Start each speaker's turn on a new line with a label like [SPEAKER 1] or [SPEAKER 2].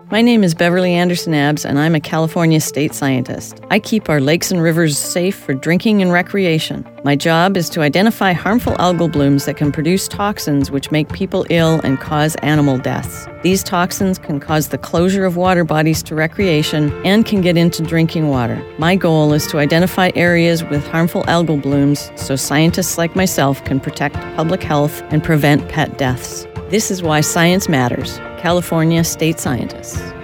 [SPEAKER 1] My name is Beverly Anderson-Abbs, and I'm a California state scientist. I keep our lakes and rivers safe for drinking and recreation. My job is to identify harmful algal blooms that can produce toxins which make people ill and cause animal deaths. These toxins can cause the closure of water bodies to recreation and can get into drinking water. My goal is to identify areas with harmful algal blooms so scientists like myself can protect public health and prevent pet deaths. This is why science matters. California State Scientists.